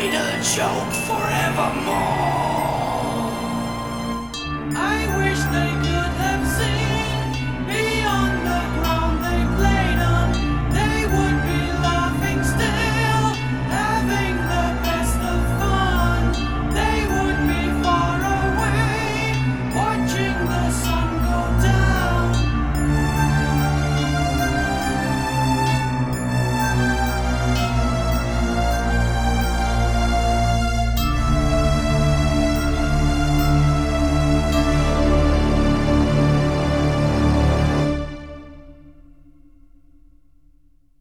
made a joke forevermore. I wish they could have seen beyond the ground they played on. They would be laughing still, having the best of fun. They would be far away, watching the